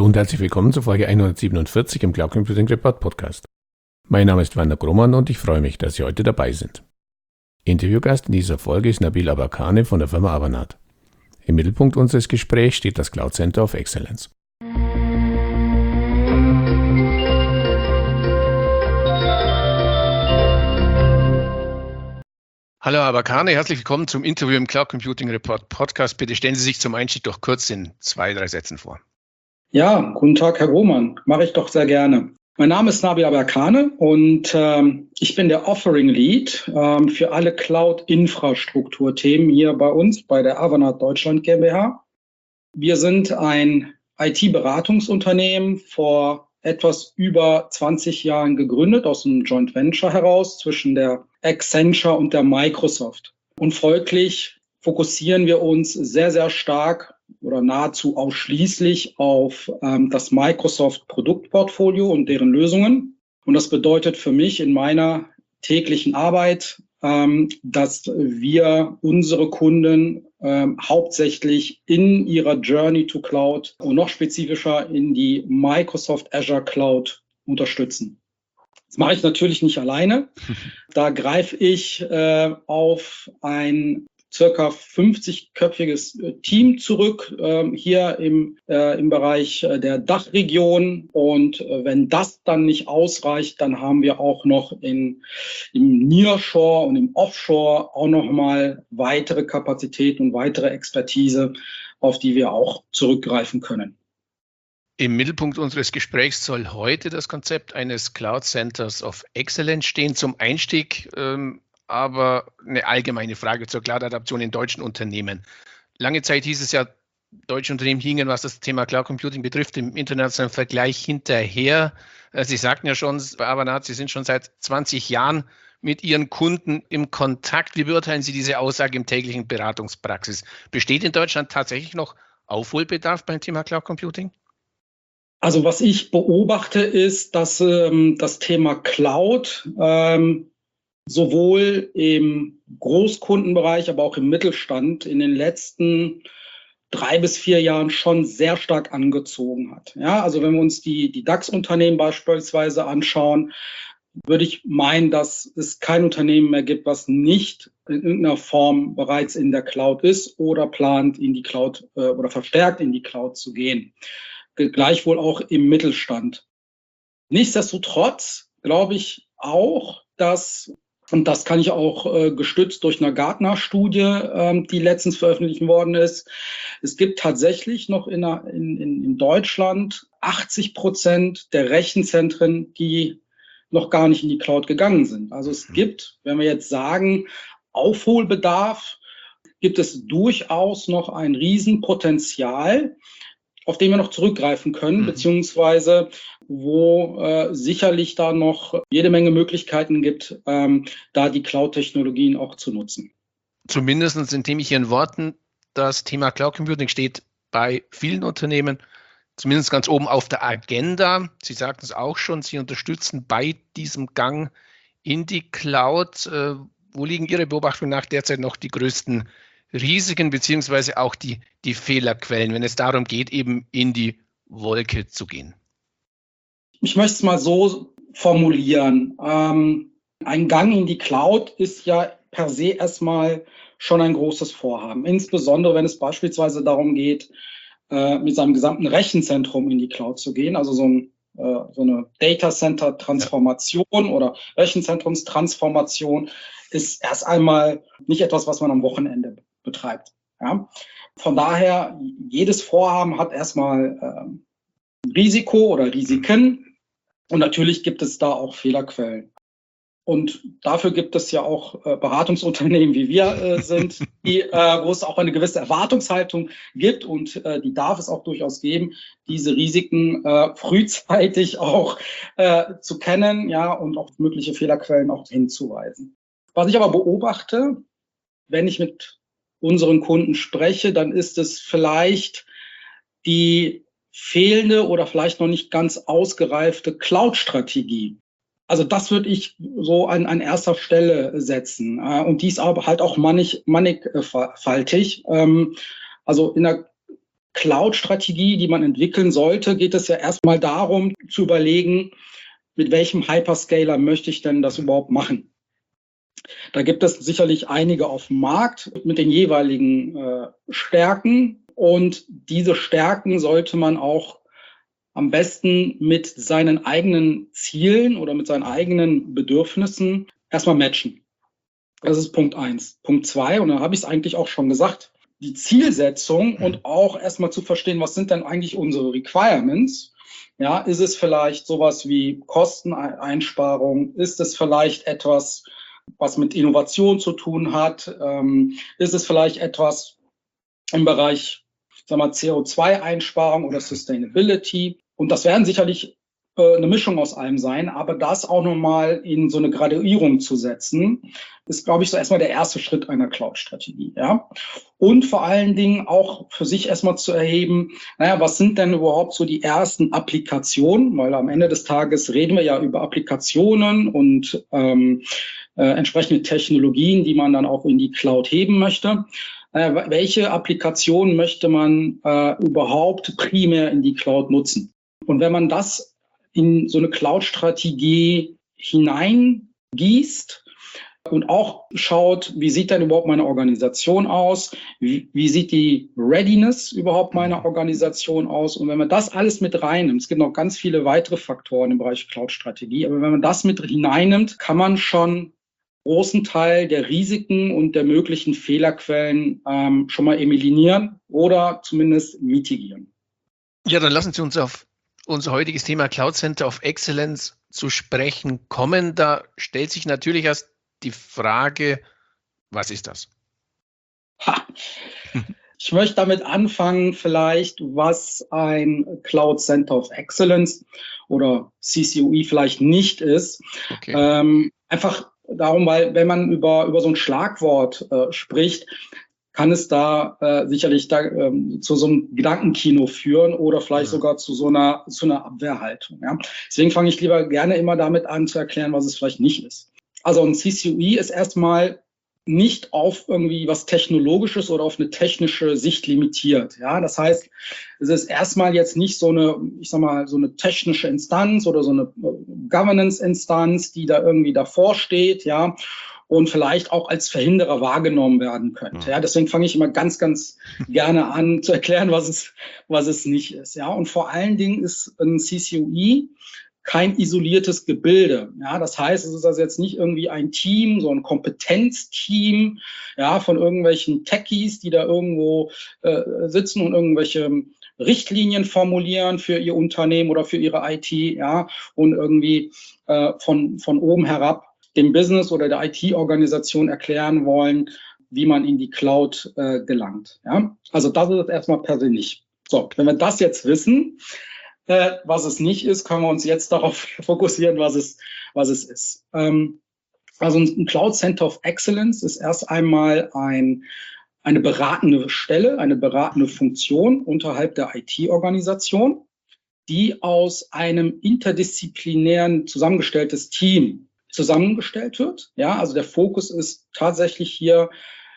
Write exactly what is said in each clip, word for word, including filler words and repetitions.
und herzlich willkommen zur Folge hundertsiebenundvierzig im Cloud Computing Report Podcast. Mein Name ist Werner Grummann und ich freue mich, dass Sie heute dabei sind. Interviewgast in dieser Folge ist Nabil Aberkane von der Firma Avanade. Im Mittelpunkt unseres Gesprächs steht das Cloud Center of Excellence. Hallo Aberkane, herzlich willkommen zum Interview im Cloud Computing Report Podcast. Bitte stellen Sie sich zum Einstieg doch kurz in zwei, drei Sätzen vor. Ja, guten Tag, Herr Grohmann. Mache ich doch sehr gerne. Mein Name ist Nabil Aberkane und ähm, ich bin der Offering Lead ähm, für alle Cloud-Infrastruktur-Themen hier bei uns, bei der Avanade Deutschland GmbH. Wir sind ein I T-Beratungsunternehmen, vor etwas über zwanzig Jahren gegründet, aus einem Joint Venture heraus zwischen der Accenture und der Microsoft. Und folglich fokussieren wir uns sehr, sehr stark oder nahezu ausschließlich auf ähm, das Microsoft-Produktportfolio und deren Lösungen. Und das bedeutet für mich in meiner täglichen Arbeit, ähm, dass wir unsere Kunden ähm, hauptsächlich in ihrer Journey to Cloud und noch spezifischer in die Microsoft Azure Cloud unterstützen. Das mache ich natürlich nicht alleine. Da greife ich äh, auf ein circa fünfzig-köpfiges Team zurück, äh, hier im, äh, im Bereich der Dachregion. Und äh, wenn das dann nicht ausreicht, dann haben wir auch noch in, im Nearshore und im Offshore auch noch mal weitere Kapazitäten und weitere Expertise, auf die wir auch zurückgreifen können. Im Mittelpunkt unseres Gesprächs soll heute das Konzept eines Cloud Centers of Excellence stehen. Zum Einstieg ähm, aber eine allgemeine Frage zur Cloud-Adaption in deutschen Unternehmen. Lange Zeit hieß es ja, deutsche Unternehmen hingen, was das Thema Cloud Computing betrifft, im internationalen Vergleich hinterher. Sie sagten ja schon, bei Avanade, Sie sind schon seit zwanzig Jahren mit Ihren Kunden im Kontakt. Wie beurteilen Sie diese Aussage im täglichen Beratungspraxis? Besteht in Deutschland tatsächlich noch Aufholbedarf beim Thema Cloud Computing? Also was ich beobachte, ist, dass ähm, das Thema Cloud ähm, sowohl im Großkundenbereich, aber auch im Mittelstand in den letzten drei bis vier Jahren schon sehr stark angezogen hat. Ja, also wenn wir uns die, die DAX-Unternehmen beispielsweise anschauen, würde ich meinen, dass es kein Unternehmen mehr gibt, was nicht in irgendeiner Form bereits in der Cloud ist oder plant, in die Cloud äh, oder verstärkt in die Cloud zu gehen. Gleichwohl auch im Mittelstand. Nichtsdestotrotz glaube ich auch, dass, und das kann ich auch äh, gestützt durch eine Gartner-Studie, ähm, die letztens veröffentlicht worden ist, es gibt tatsächlich noch in, in, in Deutschland achtzig Prozent der Rechenzentren, die noch gar nicht in die Cloud gegangen sind. Also es gibt, wenn wir jetzt sagen, Aufholbedarf, gibt es durchaus noch ein Riesenpotenzial, auf den wir noch zurückgreifen können, mhm. beziehungsweise wo äh, sicherlich da noch jede Menge Möglichkeiten gibt, ähm, da die Cloud-Technologien auch zu nutzen. Zumindest indem ich Ihren Worten, das Thema Cloud Computing steht bei vielen Unternehmen zumindest ganz oben auf der Agenda. Sie sagten es auch schon, Sie unterstützen bei diesem Gang in die Cloud. Äh, wo liegen Ihre Beobachtungen nach derzeit noch die größten Risiken beziehungsweise auch die, die Fehlerquellen, wenn es darum geht, eben in die Wolke zu gehen? Ich möchte es mal so formulieren. Ähm, ein Gang in die Cloud ist ja per se erstmal schon ein großes Vorhaben. Insbesondere, wenn es beispielsweise darum geht, äh, mit seinem gesamten Rechenzentrum in die Cloud zu gehen, also so, ein, äh, so eine Data Center Transformation ja. oder Rechenzentrumstransformation ist erst einmal nicht etwas, was man am Wochenende betreibt. Ja. Von daher, jedes Vorhaben hat erstmal ähm, Risiko oder Risiken und natürlich gibt es da auch Fehlerquellen. Und dafür gibt es ja auch äh, Beratungsunternehmen, wie wir äh, sind, die, äh, wo es auch eine gewisse Erwartungshaltung gibt und äh, die darf es auch durchaus geben, diese Risiken äh, frühzeitig auch äh, zu kennen, ja, und auf mögliche Fehlerquellen auch hinzuweisen. Was ich aber beobachte, wenn ich mit unseren Kunden spreche, dann ist es vielleicht die fehlende oder vielleicht noch nicht ganz ausgereifte Cloud-Strategie. Also das würde ich so an, an erster Stelle setzen. Und dies aber halt auch mannig, mannigfaltig. Also in der Cloud-Strategie, die man entwickeln sollte, geht es ja erstmal darum, zu überlegen, mit welchem Hyperscaler möchte ich denn das überhaupt machen? Da gibt es sicherlich einige auf dem Markt mit den jeweiligen äh, Stärken. Und diese Stärken sollte man auch am besten mit seinen eigenen Zielen oder mit seinen eigenen Bedürfnissen erstmal matchen. Das ist Punkt eins. Punkt zwei, und da habe ich es eigentlich auch schon gesagt, die Zielsetzung und auch erstmal zu verstehen, was sind denn eigentlich unsere Requirements? Ja, ist es vielleicht sowas wie Kosteneinsparung? Ist es vielleicht etwas, was mit Innovation zu tun hat? Ähm, ist es vielleicht etwas im Bereich, sagen wir, C O zwei Einsparung oder Sustainability? Und das werden sicherlich äh, eine Mischung aus allem sein, aber das auch nochmal in so eine Graduierung zu setzen, ist, glaube ich, so erstmal der erste Schritt einer Cloud-Strategie. Ja? Und vor allen Dingen auch für sich erstmal zu erheben, naja, was sind denn überhaupt so die ersten Applikationen? Weil am Ende des Tages reden wir ja über Applikationen und ähm, äh, entsprechende Technologien, die man dann auch in die Cloud heben möchte. Äh, welche Applikationen möchte man äh, überhaupt primär in die Cloud nutzen? Und wenn man das in so eine Cloud-Strategie hineingießt und auch schaut, wie sieht denn überhaupt meine Organisation aus? Wie, wie sieht die Readiness überhaupt meiner Organisation aus? Und wenn man das alles mit reinnimmt, es gibt noch ganz viele weitere Faktoren im Bereich Cloud-Strategie, aber wenn man das mit hineinnimmt, kann man schon großen Teil der Risiken und der möglichen Fehlerquellen ähm, schon mal eliminieren oder zumindest mitigieren. Ja, dann lassen Sie uns auf unser heutiges Thema Cloud Center of Excellence zu sprechen kommen. Da stellt sich natürlich erst die Frage, was ist das? Ha. Ich möchte damit anfangen, vielleicht, was ein Cloud Center of Excellence oder C C O E vielleicht nicht ist. Okay. Ähm, einfach darum, weil wenn man über, über so ein Schlagwort äh, spricht, kann es da äh, sicherlich da, ähm, zu so einem Gedankenkino führen oder vielleicht ja. sogar zu so einer, zu einer Abwehrhaltung. Ja? Deswegen fange ich lieber gerne immer damit an zu erklären, was es vielleicht nicht ist. Also ein C C O E ist erstmal nicht auf irgendwie was Technologisches oder auf eine technische Sicht limitiert. Ja, das heißt, es ist erstmal jetzt nicht so eine, ich sag mal, so eine technische Instanz oder so eine Governance-Instanz, die da irgendwie davor steht, ja, und vielleicht auch als Verhinderer wahrgenommen werden könnte. Ja, deswegen fange ich immer ganz, ganz gerne an zu erklären, was es, was es nicht ist. Ja, und vor allen Dingen ist ein C C O E kein isoliertes Gebilde. Ja, das heißt, es ist also jetzt nicht irgendwie ein Team, so ein Kompetenzteam, ja, von irgendwelchen Techies, die da irgendwo äh, sitzen und irgendwelche Richtlinien formulieren für ihr Unternehmen oder für ihre I T, ja, und irgendwie äh, von, von oben herab dem Business oder der I T-Organisation erklären wollen, wie man in die Cloud äh, gelangt. Ja, also das ist es erstmal per se nicht. So, wenn wir das jetzt wissen, Äh, was es nicht ist, können wir uns jetzt darauf fokussieren, was es, was es ist. Ähm, also ein Cloud Center of Excellence ist erst einmal ein, eine beratende Stelle, eine beratende Funktion unterhalb der I T-Organisation, die aus einem interdisziplinären zusammengestelltes Team zusammengestellt wird. Ja, also der Fokus ist tatsächlich hier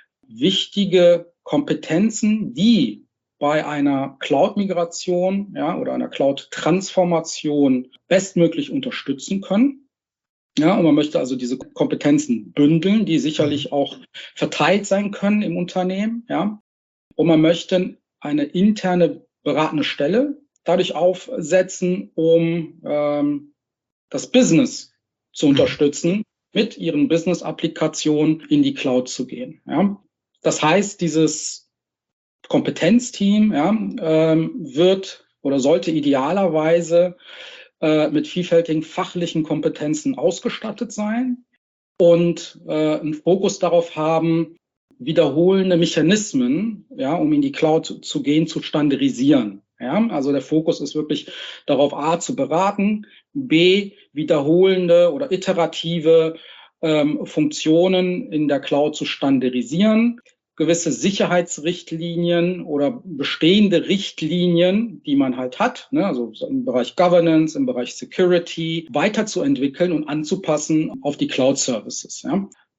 wichtige Kompetenzen, die bei einer Cloud-Migration, ja, oder einer Cloud-Transformation bestmöglich unterstützen können. Ja, und man möchte also diese Kompetenzen bündeln, die sicherlich auch verteilt sein können im Unternehmen. Ja, und man möchte eine interne beratende Stelle dadurch aufsetzen, um ähm, das Business zu unterstützen, mit ihren Business-Applikationen in die Cloud zu gehen. Ja, das heißt, dieses Kompetenzteam ja, ähm, wird oder sollte idealerweise äh, mit vielfältigen fachlichen Kompetenzen ausgestattet sein und äh, einen Fokus darauf haben, wiederholende Mechanismen, ja, um in die Cloud zu, zu gehen, zu standardisieren. Ja, also der Fokus ist wirklich darauf, A, zu beraten, B, wiederholende oder iterative ähm, Funktionen in der Cloud zu standardisieren, gewisse Sicherheitsrichtlinien oder bestehende Richtlinien, die man halt hat, ne, also im Bereich Governance, im Bereich Security, weiterzuentwickeln und anzupassen auf die Cloud-Services. Ja.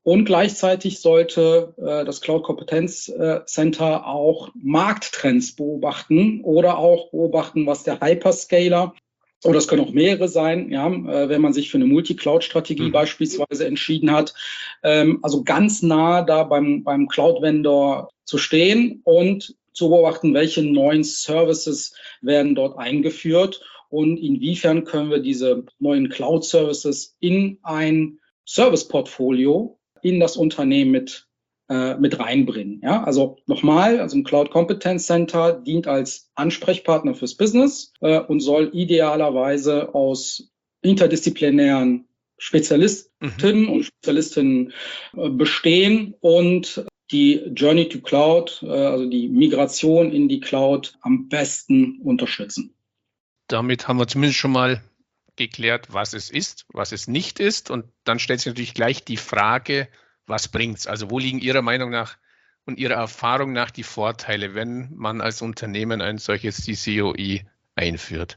Und gleichzeitig sollte äh, das Cloud Kompetenz äh, Center auch Markttrends beobachten oder auch beobachten, was der Hyperscaler, oder es können auch mehrere sein, ja, äh, wenn man sich für eine Multi-Cloud-Strategie mhm. beispielsweise entschieden hat, ähm, also ganz nah da beim, beim Cloud-Vendor zu stehen und zu beobachten, welche neuen Services werden dort eingeführt und inwiefern können wir diese neuen Cloud-Services in ein Service-Portfolio in das Unternehmen mit, äh, mit reinbringen. Ja, also nochmal, also ein Cloud Competence Center dient als Ansprechpartner fürs Business äh, und soll idealerweise aus interdisziplinären Spezialistinnen mhm. und Spezialistinnen äh, bestehen und die Journey to Cloud, äh, also die Migration in die Cloud am besten unterstützen. Damit haben wir zumindest schon mal geklärt, was es ist, was es nicht ist. Und dann stellt sich natürlich gleich die Frage, was bringt's? Also wo liegen Ihrer Meinung nach und Ihrer Erfahrung nach die Vorteile, wenn man als Unternehmen ein solches C C O E einführt?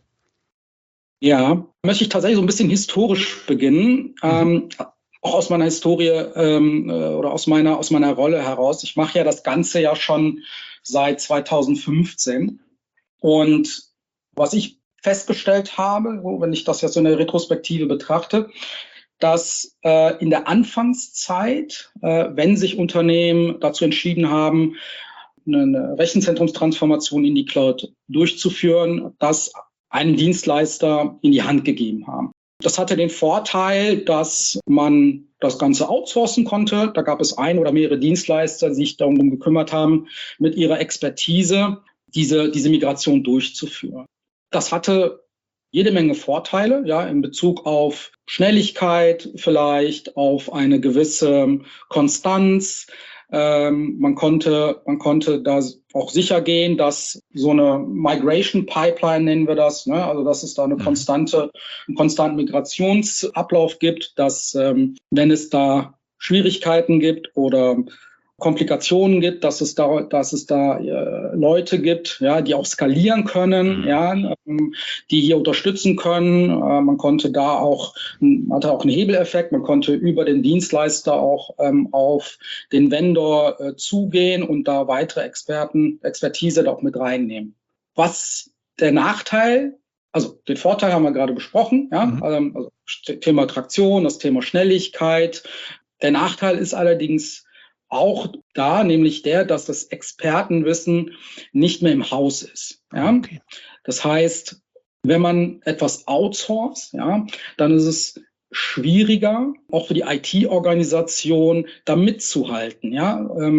Ja, möchte ich tatsächlich so ein bisschen historisch beginnen. Mhm. Ähm, auch aus meiner Historie ähm, oder aus meiner, aus meiner Rolle heraus. Ich mache ja das Ganze ja schon seit zweitausendfünfzehn. Und was ich festgestellt habe, wenn ich das jetzt so in der Retrospektive betrachte, dass äh, in der Anfangszeit, äh, wenn sich Unternehmen dazu entschieden haben, eine Rechenzentrumstransformation in die Cloud durchzuführen, das einen Dienstleister in die Hand gegeben haben. Das hatte den Vorteil, dass man das Ganze outsourcen konnte. Da gab es ein oder mehrere Dienstleister, die sich darum gekümmert haben, mit ihrer Expertise diese, diese Migration durchzuführen. Das hatte jede Menge Vorteile, ja, in Bezug auf Schnelligkeit, vielleicht auf eine gewisse Konstanz. Ähm, man konnte, man konnte da auch sicher gehen, dass so eine Migration Pipeline, nennen wir das, ne, also dass es da eine konstante, einen konstanten Migrationsablauf gibt, dass ähm, wenn es da Schwierigkeiten gibt oder Komplikationen gibt, dass es da, dass es da äh, Leute gibt, ja, die auch skalieren können, mhm. ja, ähm, die hier unterstützen können. Äh, man konnte da auch, man hatte auch einen Hebeleffekt. Man konnte über den Dienstleister auch ähm, auf den Vendor äh, zugehen und da weitere Experten, Expertise da auch mit reinnehmen. Was der Nachteil, also den Vorteil haben wir gerade besprochen, ja, mhm. also Thema Traktion, das Thema Schnelligkeit. Der Nachteil ist allerdings auch da, nämlich der, dass das Expertenwissen nicht mehr im Haus ist. Ja? Okay. Das heißt, wenn man etwas outsourced, ja, dann ist es schwieriger, auch für die I T-Organisation da mitzuhalten. Ja?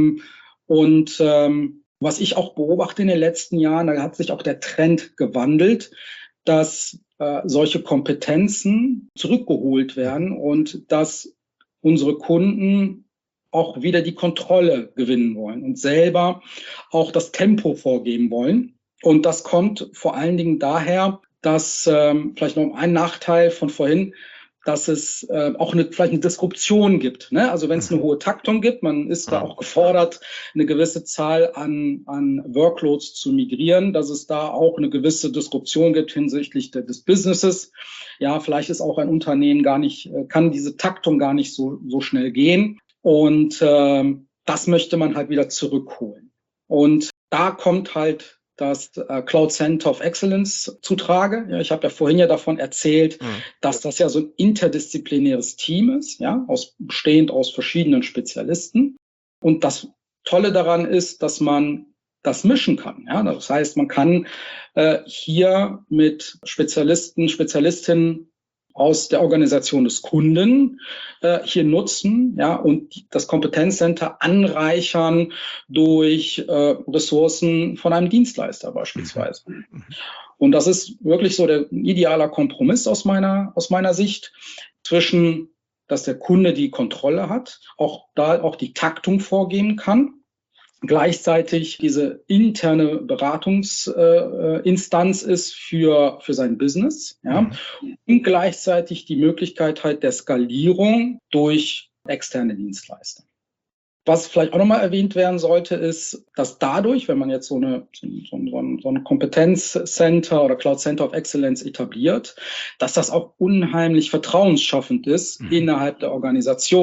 Und ähm, was ich auch beobachte in den letzten Jahren, da hat sich auch der Trend gewandelt, dass äh, solche Kompetenzen zurückgeholt werden und dass unsere Kunden auch wieder die Kontrolle gewinnen wollen und selber auch das Tempo vorgeben wollen. Und das kommt vor allen Dingen daher, dass ähm, vielleicht noch ein Nachteil von vorhin, dass es äh, auch eine, vielleicht eine Disruption gibt. Ne? Also wenn es eine hohe Taktung gibt, man ist da auch gefordert, eine gewisse Zahl an, an Workloads zu migrieren, dass es da auch eine gewisse Disruption gibt hinsichtlich de, des Businesses. Ja, vielleicht ist auch ein Unternehmen gar nicht, kann diese Taktung gar nicht so, so schnell gehen. Und ähm, das möchte man halt wieder zurückholen. Und da kommt halt das äh, Cloud Center of Excellence zutrage. Ja, ich habe ja vorhin ja davon erzählt, mhm. dass das ja so ein interdisziplinäres Team ist, ja, aus, bestehend aus verschiedenen Spezialisten. Und das Tolle daran ist, dass man das mischen kann. Ja, das heißt, man kann äh, hier mit Spezialisten, Spezialistinnen aus der Organisation des Kunden äh, hier nutzen, ja, und das Kompetenzcenter anreichern durch äh, Ressourcen von einem Dienstleister beispielsweise. Mhm. Und das ist wirklich so der idealer Kompromiss aus meiner aus meiner Sicht zwischen, dass der Kunde die Kontrolle hat, auch da auch die Taktung vorgeben kann, gleichzeitig diese interne Beratungsinstanz äh, ist für, für sein Business, ja, mhm. und gleichzeitig die Möglichkeit halt der Skalierung durch externe Dienstleister. Was vielleicht auch nochmal erwähnt werden sollte, ist, dass dadurch, wenn man jetzt so, eine, so, so, ein, so ein Kompetenzcenter oder Cloud Center of Excellence etabliert, dass das auch unheimlich vertrauensschaffend ist mhm. innerhalb der Organisation.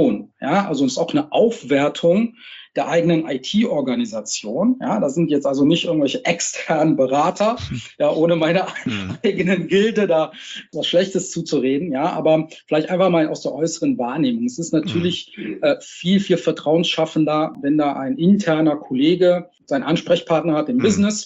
Ja, also es ist auch eine Aufwertung der eigenen I T-Organisation. Ja, das sind jetzt also nicht irgendwelche externen Berater, ja, ohne meine Mhm. eigenen Gilde da was Schlechtes zuzureden. Ja, aber vielleicht einfach mal aus der äußeren Wahrnehmung. Es ist natürlich äh, viel, viel vertrauensschaffender, wenn da ein interner Kollege seinen Ansprechpartner hat im Mhm. Business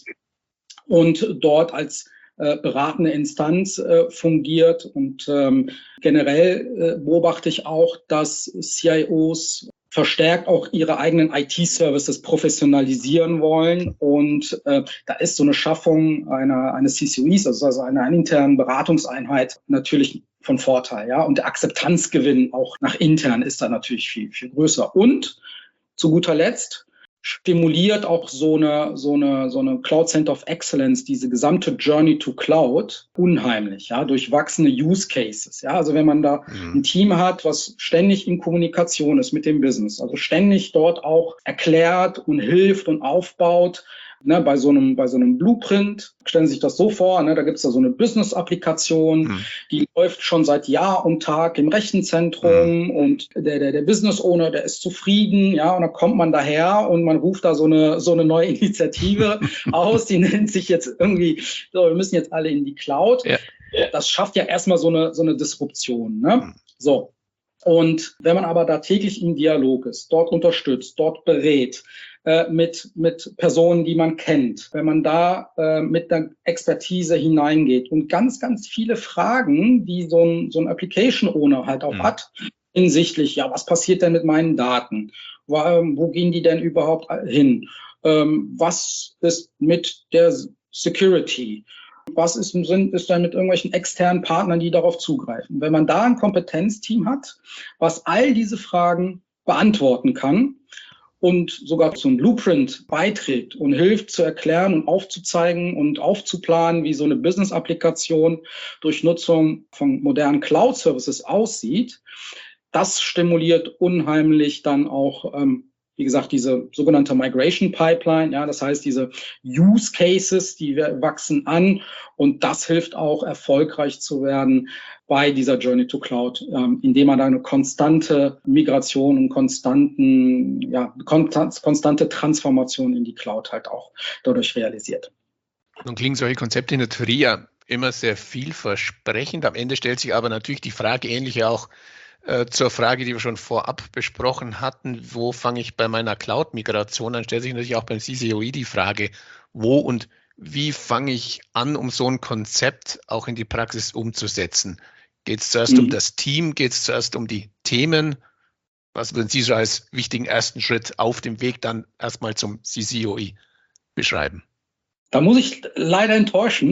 und dort als äh, beratende Instanz äh, fungiert. Und ähm, generell äh, beobachte ich auch, dass C I Os verstärkt auch ihre eigenen I T-Services professionalisieren wollen. Und äh, da ist so eine Schaffung einer, eines C C O Is, also, also einer, einer internen Beratungseinheit, natürlich von Vorteil. Ja? Und der Akzeptanzgewinn auch nach intern ist da natürlich viel, viel größer. Und zu guter Letzt stimuliert auch so eine, so eine, so eine Cloud Center of Excellence, diese gesamte Journey to Cloud, unheimlich, ja, durch wachsende Use Cases. Ja, also wenn man da Mhm. ein Team hat, was ständig in Kommunikation ist mit dem Business, also ständig dort auch erklärt und hilft und aufbaut. Ne, bei so einem, bei so einem Blueprint, stellen Sie sich das so vor, ne, da gibt es da so eine Business-Applikation, Mhm. die läuft schon seit Jahr und Tag im Rechenzentrum Mhm. und der, der, der Business-Owner, der ist zufrieden, ja, und dann kommt man daher und man ruft da so eine, so eine neue Initiative aus, die nennt sich jetzt irgendwie, so, wir müssen jetzt alle in die Cloud. Ja. Das schafft ja erstmal so eine, so eine Disruption, ne? Mhm. So. Und wenn man aber da täglich im Dialog ist, dort unterstützt, dort berät, äh, mit, mit Personen, die man kennt, wenn man da äh, mit der Expertise hineingeht und ganz, ganz viele Fragen, die so ein, so ein Application Owner halt auch Mhm. hat, hinsichtlich, ja, was passiert denn mit meinen Daten? Wo, ähm, wo gehen die denn überhaupt hin? Ähm, was ist mit der Security? Was ist, sind, ist dann mit irgendwelchen externen Partnern, die darauf zugreifen? Wenn man da ein Kompetenzteam hat, was all diese Fragen beantworten kann und sogar zum Blueprint beiträgt und hilft zu erklären und aufzuzeigen und aufzuplanen, wie so eine Business-Applikation durch Nutzung von modernen Cloud-Services aussieht, das stimuliert unheimlich dann auch, ähm, wie gesagt, diese sogenannte Migration Pipeline. Ja, das heißt, diese Use Cases, die wachsen an und das hilft auch, erfolgreich zu werden bei dieser Journey to Cloud, ähm, indem man da eine konstante Migration und konstanten, ja, konstante Transformation in die Cloud halt auch dadurch realisiert. Nun klingen solche Konzepte in der Theorie ja immer sehr vielversprechend. Am Ende stellt sich aber natürlich die Frage, ähnlich auch äh, zur Frage, die wir schon vorab besprochen hatten, wo fange ich bei meiner Cloud-Migration an, stellt sich natürlich auch beim C C O E die Frage, wo und wie fange ich an, um so ein Konzept auch in die Praxis umzusetzen? Geht es zuerst Mhm. um das Team? Geht es zuerst um die Themen? Was würden Sie so als wichtigen ersten Schritt auf dem Weg dann erstmal zum C C O E beschreiben? Da muss ich leider enttäuschen.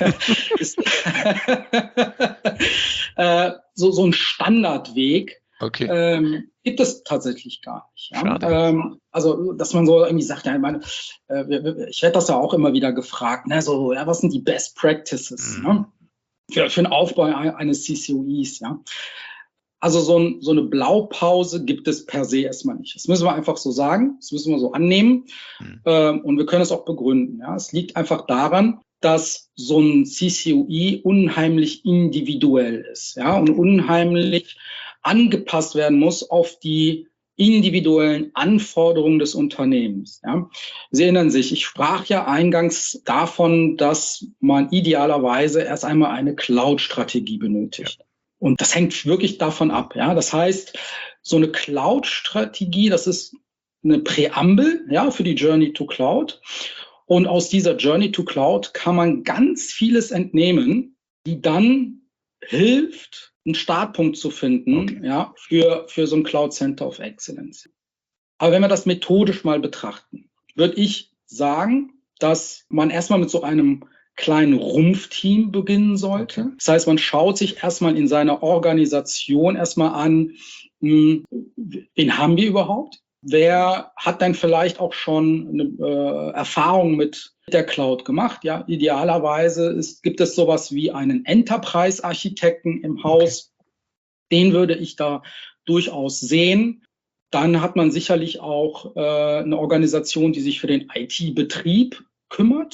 ist, äh, so, so ein Standardweg Okay. ähm, gibt es tatsächlich gar nicht. Ja? Schade. Ähm, also, dass man so irgendwie sagt, ja, ich meine, äh, ich werde das ja auch immer wieder gefragt, ne, so, ja, was sind die Best Practices, Mhm. ne, für, für den Aufbau eines C C O Es, ja? Also so, ein, so eine Blaupause gibt es per se erstmal nicht. Das müssen wir einfach so sagen, das müssen wir so annehmen. Mhm. Ähm, und wir können es auch begründen. Ja. Es liegt einfach daran, dass so ein C C O E unheimlich individuell ist, ja, und unheimlich angepasst werden muss auf die individuellen Anforderungen des Unternehmens. Ja. Sie erinnern sich, ich sprach ja eingangs davon, dass man idealerweise erst einmal eine Cloud-Strategie benötigt. Ja. Und das hängt wirklich davon ab. Ja. Das heißt, so eine Cloud-Strategie, das ist eine Präambel, ja, für die Journey to Cloud. Und aus dieser Journey to Cloud kann man ganz vieles entnehmen, die dann hilft, einen Startpunkt zu finden, okay, ja, für, für so ein Cloud Center of Excellence. Aber wenn wir das methodisch mal betrachten, würde ich sagen, dass man erstmal mit so einem kleinen Rumpfteam beginnen sollte. Okay. Das heißt, man schaut sich erstmal in seiner Organisation erstmal an, wen haben wir überhaupt? Wer hat dann vielleicht auch schon eine äh, Erfahrung mit der Cloud gemacht? Ja, idealerweise ist, gibt es sowas wie einen Enterprise-Architekten im Haus. Okay. Den würde ich da durchaus sehen. Dann hat man sicherlich auch äh, eine Organisation, die sich für den I T-Betrieb kümmert,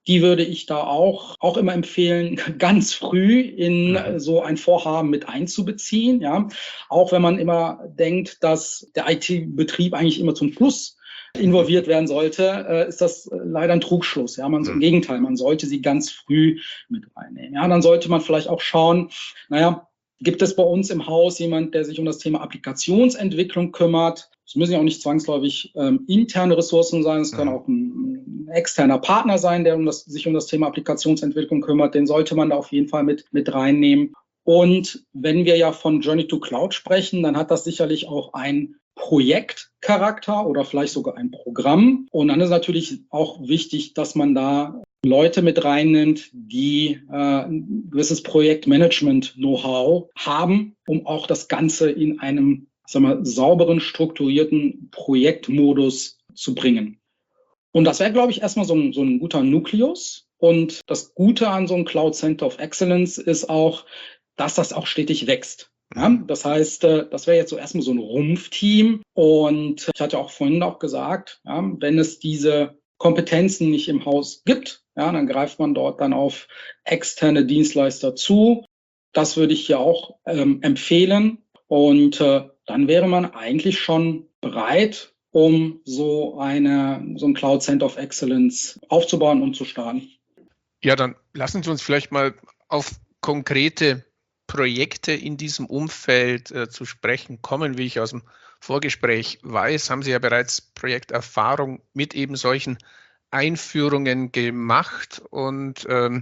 die würde ich da auch, auch immer empfehlen, ganz früh in Mhm. so ein Vorhaben mit einzubeziehen. Ja, auch wenn man immer denkt, dass der I T-Betrieb eigentlich immer zum Schluss involviert werden sollte, äh, ist das leider ein Trugschluss. Ja, man, im Gegenteil, man sollte sie ganz früh mit reinnehmen. Ja, dann sollte man vielleicht auch schauen, naja, gibt es bei uns im Haus jemand, der sich um das Thema Applikationsentwicklung kümmert? Es müssen ja auch nicht zwangsläufig ähm, interne Ressourcen sein, es kann auch ein, ein externer Partner sein, der um das, sich um das Thema Applikationsentwicklung kümmert. Den sollte man da auf jeden Fall mit, mit reinnehmen. Und wenn wir ja von Journey to Cloud sprechen, dann hat das sicherlich auch ein Projektcharakter oder vielleicht sogar ein Programm. Und dann ist natürlich auch wichtig, dass man da Leute mit reinnimmt, die äh, ein gewisses Projektmanagement-Know-how haben, um auch das Ganze in einem, sagen wir, sauberen, strukturierten Projektmodus zu bringen. Und das wäre, glaube ich, erstmal so ein, so ein guter Nukleus. Und das Gute an so einem Cloud Center of Excellence ist auch, dass das auch stetig wächst. Ja, das heißt, das wäre jetzt so erstmal so ein Rumpfteam. Und ich hatte auch vorhin auch gesagt, ja, wenn es diese Kompetenzen nicht im Haus gibt, ja, dann greift man dort dann auf externe Dienstleister zu. Das würde ich hier auch ähm, empfehlen. Und äh, dann wäre man eigentlich schon bereit, um so eine so ein Cloud Center of Excellence aufzubauen und zu starten. Ja, dann lassen Sie uns vielleicht mal auf konkrete Projekte in diesem Umfeld äh, zu sprechen kommen. Wie ich aus dem Vorgespräch weiß, haben Sie ja bereits Projekterfahrung mit eben solchen Einführungen gemacht und ähm,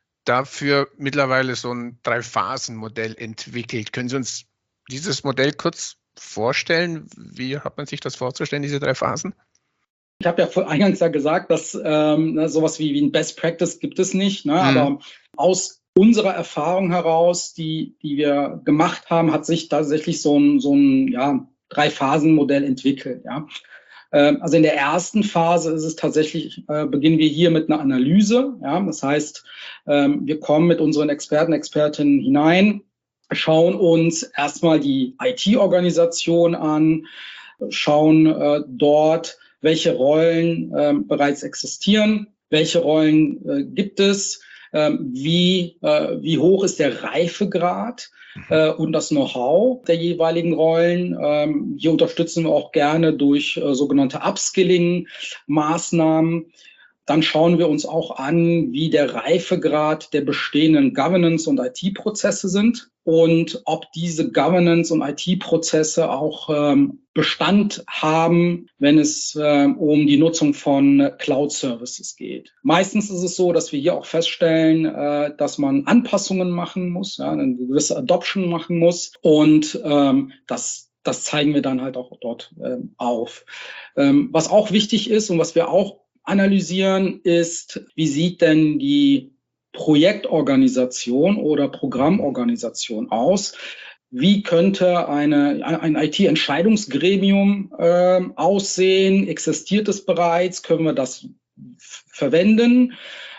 dafür mittlerweile so ein Drei-Phasen-Modell entwickelt. Können Sie uns dieses Modell kurz vorstellen? Wie hat man sich das vorzustellen, diese drei Phasen? Ich habe ja vor eingangs ja gesagt, dass ähm, ne, sowas wie, wie ein Best Practice gibt es nicht, ne? Mhm. Aber aus unserer Erfahrung heraus, die, die wir gemacht haben, hat sich tatsächlich so ein, so ein ja, Drei-Phasen-Modell entwickelt. Ja? Ähm, also in der ersten Phase ist es tatsächlich, äh, beginnen wir hier mit einer Analyse. Ja? Das heißt, ähm, wir kommen mit unseren Experten, Expertinnen hinein, schauen uns erstmal die I T-Organisation an, schauen äh, dort, welche Rollen äh, bereits existieren, welche Rollen äh, gibt es, äh, wie, äh, wie hoch ist der Reifegrad äh, und das Know-how der jeweiligen Rollen. Ähm, hier unterstützen wir auch gerne durch äh, sogenannte Upskilling-Maßnahmen. Dann schauen wir uns auch an, wie der Reifegrad der bestehenden Governance- und I T-Prozesse sind und ob diese Governance- und I T-Prozesse auch ähm, Bestand haben, wenn es äh, um die Nutzung von Cloud-Services geht. Meistens ist es so, dass wir hier auch feststellen, äh, dass man Anpassungen machen muss, ja, eine gewisse Adoption machen muss und ähm, das Das zeigen wir dann halt auch dort äh, auf. Ähm, was auch wichtig ist und was wir auch analysieren, ist, wie sieht denn die Projektorganisation oder Programmorganisation aus? Wie könnte eine, ein I T-Entscheidungsgremium äh, aussehen? Existiert es bereits? Können wir das verwenden?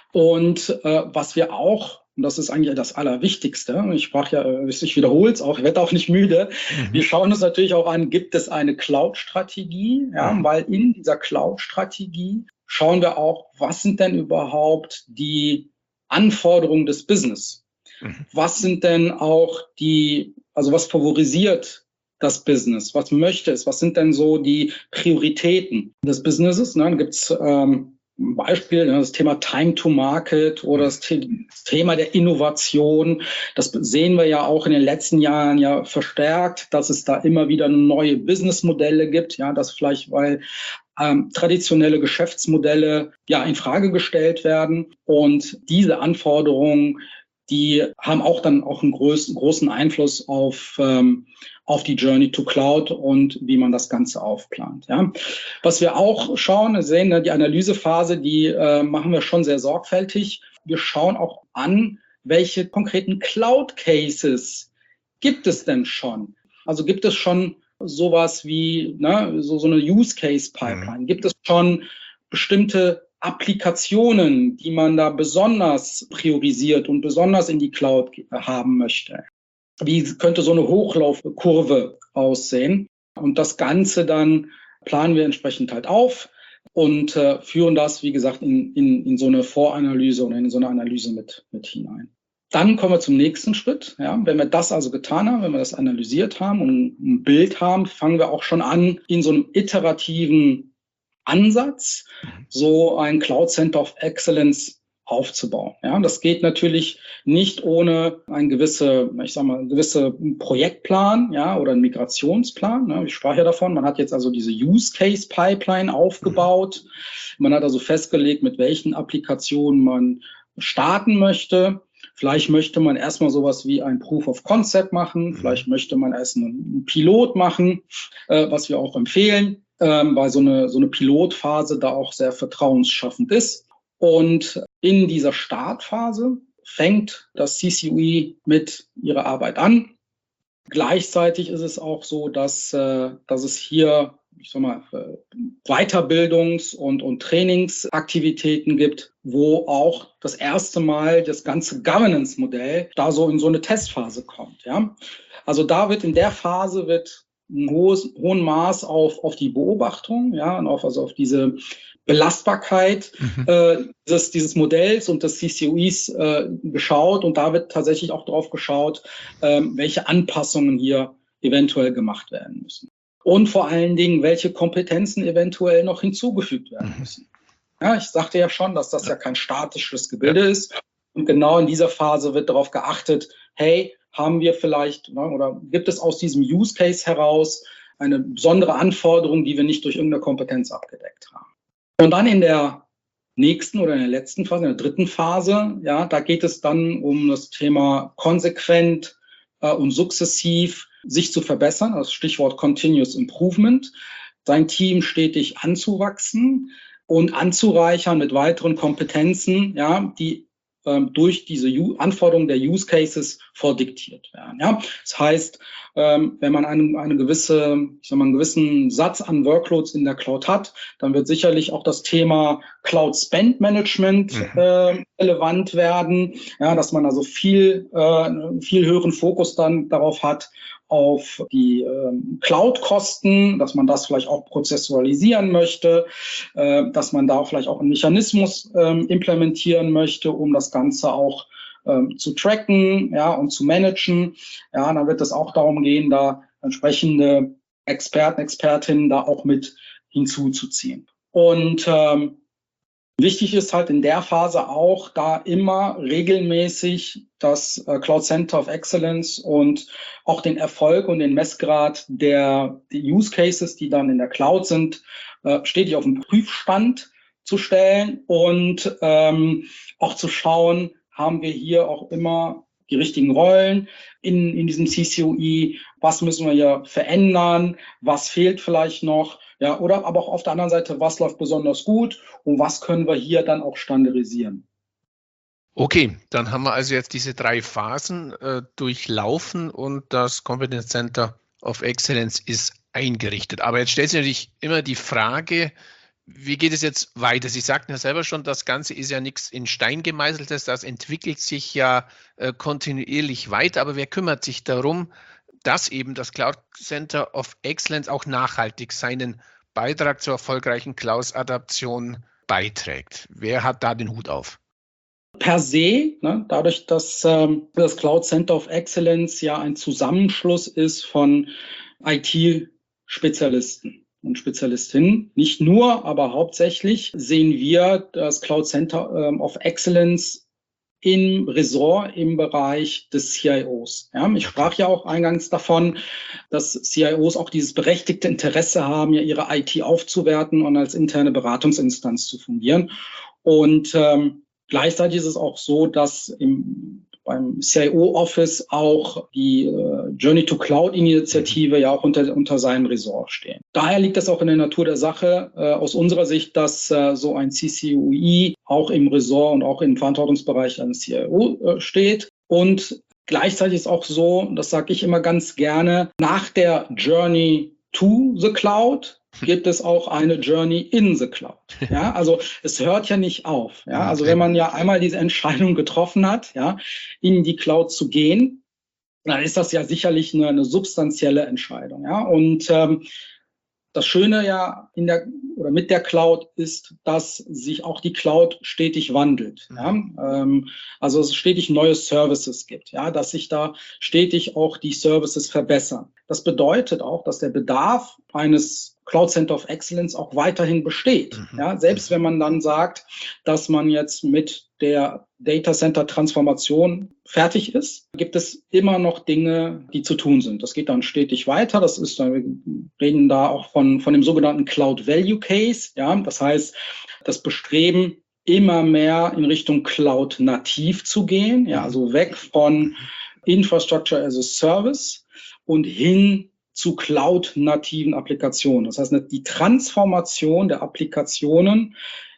Und äh, was wir auch, und das ist eigentlich das Allerwichtigste, ich sprach ja, ich wiederhole es auch, ich werde auch nicht müde, mhm. Wir schauen uns natürlich auch an, gibt es eine Cloud-Strategie? Ja, mhm. Weil in dieser Cloud-Strategie schauen wir auch, was sind denn überhaupt die Anforderungen des Business? Mhm. Was sind denn auch die, also was favorisiert das Business? Was möchte es? Was sind denn so die Prioritäten des Businesses? Ne, dann gibt es ähm, ein Beispiel, das Thema Time to Market oder das Thema der Innovation. Das sehen wir ja auch in den letzten Jahren ja verstärkt, dass es da immer wieder neue Businessmodelle gibt. Ja, das vielleicht, weil ähm, traditionelle Geschäftsmodelle ja in Frage gestellt werden. Und diese Anforderungen, die haben auch dann auch einen großen, großen Einfluss auf, ähm, auf die Journey to Cloud und wie man das Ganze aufplant. Ja. Was wir auch schauen, sehen, die Analysephase, die äh, machen wir schon sehr sorgfältig. Wir schauen auch an, welche konkreten Cloud-Cases gibt es denn schon? Also gibt es schon sowas wie ne, so, so eine Use-Case-Pipeline? Mhm. Gibt es schon bestimmte Applikationen, die man da besonders priorisiert und besonders in die Cloud haben möchte? Wie könnte so eine Hochlaufkurve aussehen? Und das Ganze dann planen wir entsprechend halt auf, und äh, führen das, wie gesagt, in, in, in so eine Voranalyse oder in so eine Analyse mit, mit hinein. Dann kommen wir zum nächsten Schritt. Ja, wenn wir das also getan haben, wenn wir das analysiert haben und ein Bild haben, fangen wir auch schon an, in so einem iterativen Ansatz so ein Cloud Center of Excellence aufzubauen. Ja, das geht natürlich nicht ohne einen gewisse, ich sag mal, einen gewissen Projektplan, ja, oder einen Migrationsplan. Ne? Ich sprach ja davon. Man hat jetzt also diese Use Case Pipeline aufgebaut. Man hat also festgelegt, mit welchen Applikationen man starten möchte. Vielleicht möchte man erstmal sowas wie ein Proof of Concept machen. Vielleicht möchte man erst einen Pilot machen, äh, was wir auch empfehlen, ähm, weil so eine, so eine Pilotphase da auch sehr vertrauensschaffend ist. Und in dieser Startphase fängt das C C U E mit ihrer Arbeit an. Gleichzeitig ist es auch so, dass, äh, dass es hier, ich sag mal, Weiterbildungs- und, und Trainingsaktivitäten gibt, wo auch das erste Mal das ganze Governance-Modell da so in so eine Testphase kommt. Ja? Also da wird in der Phase wird ein hohes, hohen Maß auf, auf die Beobachtung, ja, und auf, also auf diese Belastbarkeit mhm. äh, dieses, dieses Modells und des C C U Es äh, geschaut. Und da wird tatsächlich auch drauf geschaut, äh, welche Anpassungen hier eventuell gemacht werden müssen. Und vor allen Dingen, welche Kompetenzen eventuell noch hinzugefügt werden müssen. Ja, ich sagte ja schon, dass das ja kein statisches Gebilde ja. ist. Und genau in dieser Phase wird darauf geachtet, hey, haben wir vielleicht, ne, oder gibt es aus diesem Use Case heraus eine besondere Anforderung, die wir nicht durch irgendeine Kompetenz abgedeckt haben. Und dann in der nächsten oder in der letzten Phase, in der dritten Phase, ja, da geht es dann um das Thema konsequent äh, und sukzessiv sich zu verbessern, das Stichwort Continuous Improvement, sein Team stetig anzuwachsen und anzureichern mit weiteren Kompetenzen, ja, die ähm, durch diese U- Anforderungen der Use Cases vordiktiert werden. Ja. Das heißt, ähm, wenn man eine, eine gewisse, ich sag mal, einen gewissen Satz an Workloads in der Cloud hat, dann wird sicherlich auch das Thema Cloud Spend Management mhm. äh, relevant werden, ja, dass man also viel, äh, viel höheren Fokus dann darauf hat, auf die ähm, Cloud-Kosten, dass man das vielleicht auch prozessualisieren möchte, äh, dass man da vielleicht auch einen Mechanismus ähm, implementieren möchte, um das Ganze auch ähm, zu tracken, ja, und zu managen. Ja, dann wird es auch darum gehen, da entsprechende Experten, Expertinnen da auch mit hinzuzuziehen. Und ähm, wichtig ist halt in der Phase auch, da immer regelmäßig das äh, Cloud Center of Excellence und auch den Erfolg und den Messgrad der die Use Cases, die dann in der Cloud sind, äh, stetig auf den Prüfstand zu stellen und ähm, auch zu schauen, haben wir hier auch immer die richtigen Rollen in, in diesem C C U E, was müssen wir hier verändern, was fehlt vielleicht noch, ja, oder aber auch auf der anderen Seite, was läuft besonders gut und was können wir hier dann auch standardisieren. Okay, dann haben wir also jetzt diese drei Phasen äh, durchlaufen und das Competence Center of Excellence ist eingerichtet. Aber jetzt stellt sich natürlich immer die Frage, wie geht es jetzt weiter? Sie sagten ja selber schon, das Ganze ist ja nichts in Stein gemeißeltes, das entwickelt sich ja äh, kontinuierlich weiter. Aber wer kümmert sich darum, dass eben das Cloud Center of Excellence auch nachhaltig seinen Beitrag zur erfolgreichen Cloud-Adaption beiträgt? Wer hat da den Hut auf? Per se, ne, dadurch, dass ähm, das Cloud Center of Excellence ja ein Zusammenschluss ist von I T-Spezialisten und Spezialistinnen. Nicht nur, aber hauptsächlich sehen wir das Cloud Center ähm, of Excellence im Ressort im Bereich des C I Os. Ja, ich sprach ja auch eingangs davon, dass C I Os auch dieses berechtigte Interesse haben, ja ihre I T aufzuwerten und als interne Beratungsinstanz zu fungieren. Und ähm, gleichzeitig ist es auch so, dass im, beim C I O-Office auch die äh, Journey to Cloud-Initiative ja auch unter, unter seinem Ressort stehen. Daher liegt es auch in der Natur der Sache äh, aus unserer Sicht, dass äh, so ein C C U E auch im Ressort und auch im Verantwortungsbereich eines C I O äh, steht. Und gleichzeitig ist auch so, das sage ich immer ganz gerne, nach der Journey to the Cloud gibt es auch eine Journey in the Cloud. Ja, also es hört ja nicht auf. Ja, also wenn man ja einmal diese Entscheidung getroffen hat, ja, in die Cloud zu gehen, dann ist das ja sicherlich eine, eine substanzielle Entscheidung. Ja, und ähm, Das Schöne ja in der oder mit der Cloud ist, dass sich auch die Cloud stetig wandelt. Ja? Ähm, also es stetig neue Services gibt, ja, dass sich da stetig auch die Services verbessern. Das bedeutet auch, dass der Bedarf eines Cloud Center of Excellence auch weiterhin besteht. Mhm. Ja, selbst wenn man dann sagt, dass man jetzt mit der Data Center Transformation fertig ist, gibt es immer noch Dinge, die zu tun sind. Das geht dann stetig weiter. Das ist, wir reden da auch von, von dem sogenannten Cloud Value Case. Ja, das heißt, das Bestreben, immer mehr in Richtung Cloud nativ zu gehen. Ja, also weg von Infrastructure as a Service und hin zu Cloud-nativen Applikationen. Das heißt, die Transformation der Applikationen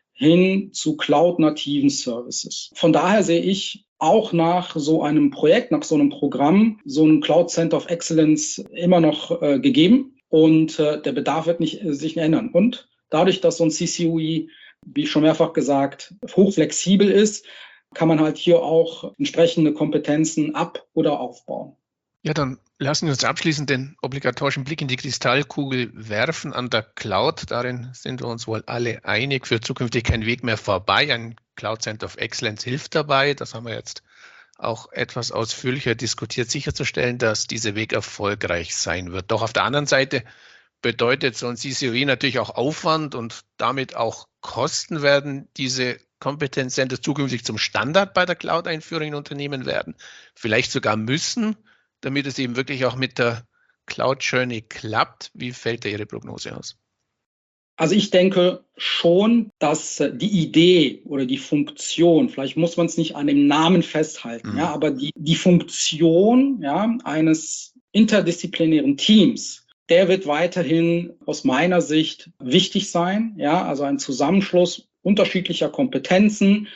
hin zu Cloud-nativen Services. Von daher sehe ich auch nach so einem Projekt, nach so einem Programm, so ein Cloud Center of Excellence immer noch äh, gegeben und äh, der Bedarf wird nicht, äh, sich ändern. Und dadurch, dass so ein C C U I, wie schon mehrfach gesagt, hochflexibel ist, kann man halt hier auch entsprechende Kompetenzen ab- oder aufbauen. Ja, dann lassen wir uns abschließend den obligatorischen Blick in die Kristallkugel werfen an der Cloud. Darin sind wir uns wohl alle einig. Für zukünftig kein Weg mehr vorbei. Ein Cloud Center of Excellence hilft dabei. Das haben wir jetzt auch etwas ausführlicher diskutiert, sicherzustellen, dass dieser Weg erfolgreich sein wird. Doch auf der anderen Seite bedeutet so ein C C U I natürlich auch Aufwand und damit auch Kosten. Werden diese Competence Centers zukünftig zum Standard bei der Cloud-Einführung in Unternehmen werden, vielleicht sogar müssen, damit es eben wirklich auch mit der Cloud Journey klappt. Wie fällt da Ihre Prognose aus? Also ich denke schon, dass die Idee oder die Funktion, vielleicht muss man es nicht an dem Namen festhalten, mhm. ja, aber die, die Funktion ja, eines interdisziplinären Teams, der wird weiterhin aus meiner Sicht wichtig sein. Ja, also ein Zusammenschluss unterschiedlicher Kompetenzen,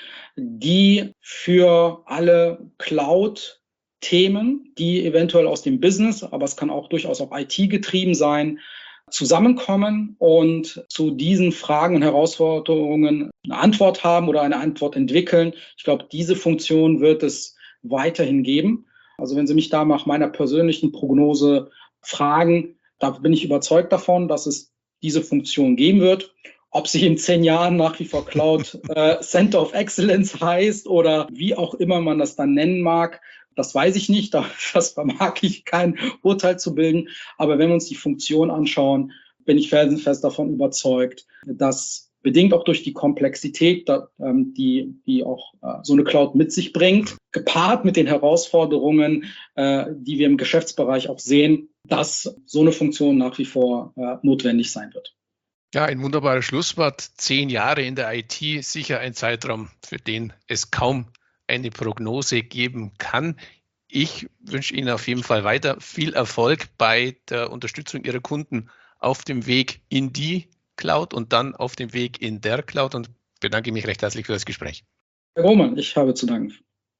die für alle Cloud Themen, die eventuell aus dem Business, aber es kann auch durchaus auch I T getrieben sein, zusammenkommen und zu diesen Fragen und Herausforderungen eine Antwort haben oder eine Antwort entwickeln. Ich glaube, diese Funktion wird es weiterhin geben. Also wenn Sie mich da nach meiner persönlichen Prognose fragen, da bin ich überzeugt davon, dass es diese Funktion geben wird. Ob sie in zehn Jahren nach wie vor Cloud äh, Center of Excellence heißt oder wie auch immer man das dann nennen mag, das weiß ich nicht, das vermag ich kein Urteil zu bilden. Aber wenn wir uns die Funktion anschauen, bin ich felsenfest davon überzeugt, dass bedingt auch durch die Komplexität, die, die auch so eine Cloud mit sich bringt, gepaart mit den Herausforderungen, die wir im Geschäftsbereich auch sehen, dass so eine Funktion nach wie vor notwendig sein wird. Ja, ein wunderbares Schlusswort. Zehn Jahre in der I T, sicher ein Zeitraum, für den es kaum eine Prognose geben kann. Ich wünsche Ihnen auf jeden Fall weiter viel Erfolg bei der Unterstützung Ihrer Kunden auf dem Weg in die Cloud und dann auf dem Weg in der Cloud und bedanke mich recht herzlich für das Gespräch. Herr Roman, ich habe zu danken.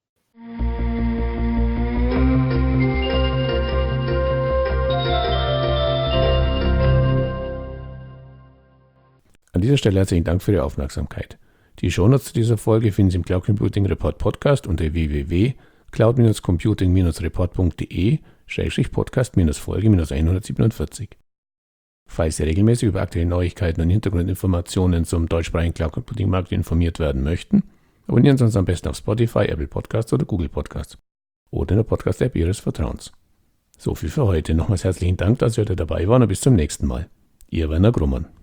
An dieser Stelle herzlichen Dank für Ihre Aufmerksamkeit. Die Shownotes zu dieser Folge finden Sie im Cloud Computing Report Podcast unter w w w punkt cloud dash computing dash report punkt d e slash podcast Folge hundertsiebenundvierzig. Falls Sie regelmäßig über aktuelle Neuigkeiten und Hintergrundinformationen zum deutschsprachigen Cloud Computing Markt informiert werden möchten, abonnieren Sie uns am besten auf Spotify, Apple Podcasts oder Google Podcasts oder in der Podcast-App Ihres Vertrauens. So viel für heute. Nochmals herzlichen Dank, dass Sie heute dabei waren und bis zum nächsten Mal. Ihr Werner Grummann.